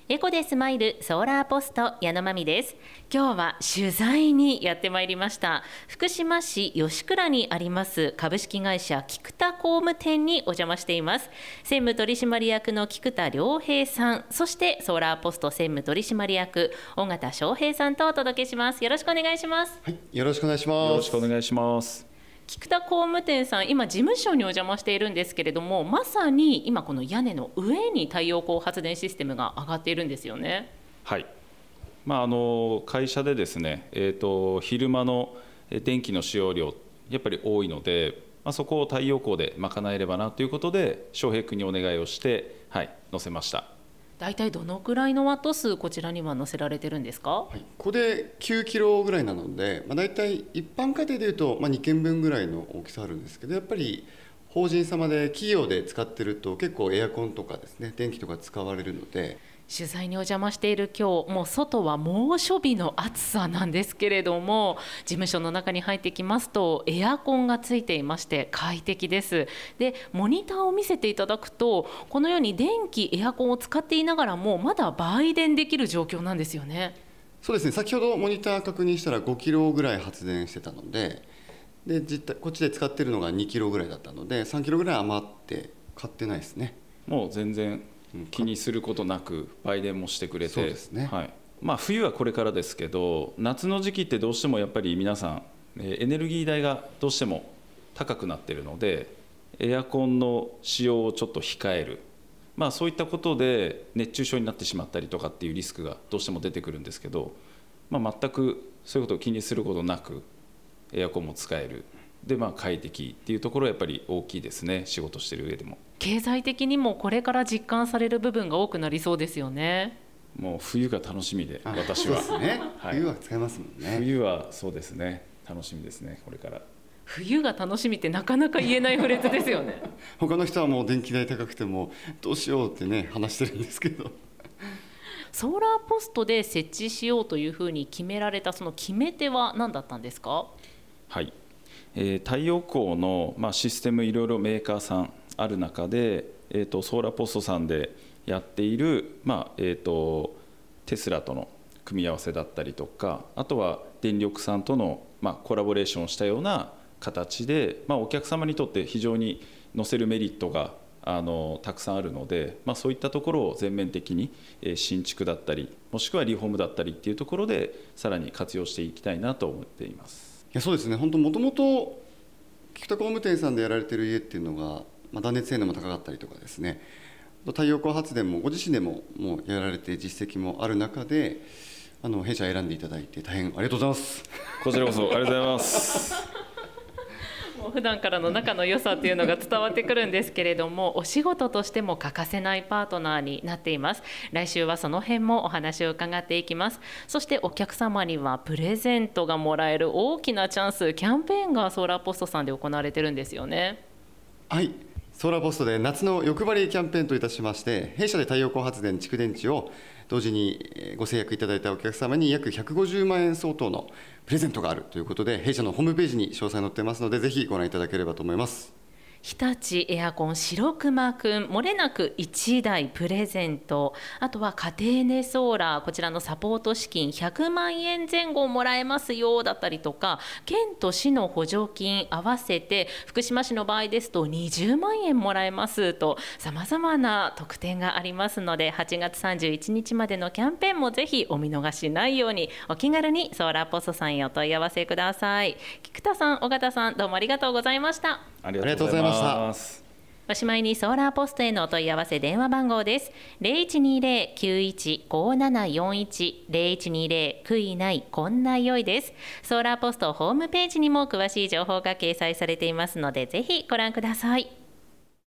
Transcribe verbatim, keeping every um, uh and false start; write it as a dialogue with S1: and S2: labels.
S1: エコでスマイルソーラーポスト矢野真美です。今日は取材にやってまいりました。福島市吉倉にあります株式会社菊田工務店にお邪魔しています。専務取締役の菊田良平さん、そしてソーラーポスト専務取締役尾形翔平さんとお届けします。よろしくお願いします。
S2: はい、よろしくお願いします。
S3: よろしくお願いします。
S1: 菊田工務店さん、今事務所にお邪魔しているんですけれども、まさに今この屋根の上に太陽光発電システムが上がっているんですよね。
S3: はい、まあ、あの会社でですね、えーと、昼間の電気の使用量やっぱり多いので、まあ、そこを太陽光で賄えればなということで翔平君にお願いをして、はい、載せました。
S1: 大体どのくらいのワット数こちらには載せられてるんですか？
S2: はい、ここできゅうキロぐらいなので、まあ、大体一般家庭でいうと、まあ、にけんぶんぐらいの大きさあるんですけど、やっぱり法人様で企業で使ってると結構エアコンとかですね、電気とか使われるので。
S1: 取材にお邪魔している今日、もう外は猛暑日の暑さなんですけれども、事務所の中に入ってきますとエアコンがついていまして快適です。でモニターを見せていただくと、このように電気エアコンを使っていながらもまだ売電できる状況なんですよね。
S2: そうですね、先ほどモニター確認したらごキロぐらい発電してたので、で実際こっちで使ってるのがにキロぐらいだったので、さんキロぐらい余って買ってないですね。
S3: もう全然気にすることなく売電もしてくれて。
S2: そうですね、
S3: はい、まあ、冬はこれからですけど、夏の時期ってどうしてもやっぱり皆さんエネルギー代がどうしても高くなっているので、エアコンの使用をちょっと控える、まあ、そういったことで熱中症になってしまったりとかっていうリスクがどうしても出てくるんですけど、まあ、全くそういうことを気にすることなくエアコンも使えるで、まあ、快適っていうところはやっぱり大きいですね。仕事してる上でも
S1: 経済的にもこれから実感される部分が多くなりそうですよね。
S3: もう冬が楽しみで、私は
S2: そうですね、
S3: はい、
S2: 冬は使えますもんね。
S3: 冬はそうですね、楽しみですね。これから
S1: 冬が楽しみってなかなか言えないフレーズですよね。
S2: 他の人はもう電気代高くてもどうしようってね話してるんですけど、
S1: ソーラーポストで設置しようというふうに決められたその決め手は何だったんですか？
S3: はい、えー、太陽光の、まあ、システムいろいろメーカーさんある中で、えー、とソーラーポストさんでやっている、まあえー、とテスラとの組み合わせだったりとか、あとは電力さんとの、まあ、コラボレーションをしたような形で、まあ、お客様にとって非常に載せるメリットがあのたくさんあるので、まあ、そういったところを全面的に、えー、新築だったりもしくはリフォームだったりっていうところでさらに活用していきたいなと思っています。
S2: いやそうですね、本当もともと菊田工務店さんでやられている家っていうのが、まあ、断熱性能も高かったりとかですね、太陽光発電もご自身でももうやられて実績もある中で、あの弊社選んでいただいて大変ありがとうございます。
S3: こちらこそありがとうございます
S1: もう普段からの仲の良さっていうのが伝わってくるんですけれども、お仕事としても欠かせないパートナーになっています。来週はその辺もお話を伺っていきます。そしてお客様にはプレゼントがもらえる大きなチャンス、キャンペーンがソーラーポストさんで行われてるんですよね。
S2: はい、ソーラーポストで夏の欲張りキャンペーンといたしまして、弊社で太陽光発電蓄電池を同時にご制約いただいたお客様に約ひゃくごじゅうまんえん相当のプレゼントがあるということで、弊社のホームページに詳細載っていますので、ぜひご覧いただければと思います。
S1: 日立エアコン白熊くん、もれなくいちだいプレゼント、あとは家庭ネソーラー、こちらのサポート資金ひゃくまんえんぜん後もらえますよだったりとか、県と市の補助金合わせて福島市の場合ですとにじゅうまんえんもらえますと、さまざまな特典がありますので、はちがつさんじゅういちにちまでのキャンペーンもぜひお見逃しないように、お気軽にソーラーポストさんへお問い合わせください。菊田さん、尾形さん、どうもありがとうございました。
S3: ありがとうございました。
S1: おしまいにソーラーポストへのお問い合わせ電話番号です。ゼロいちにゼロ きゅういち ごななよんいち ゼロいちにゼロ 悔いないこんなよいです。ソーラーポストホームページにも詳しい情報が掲載されていますので、ぜひご覧ください。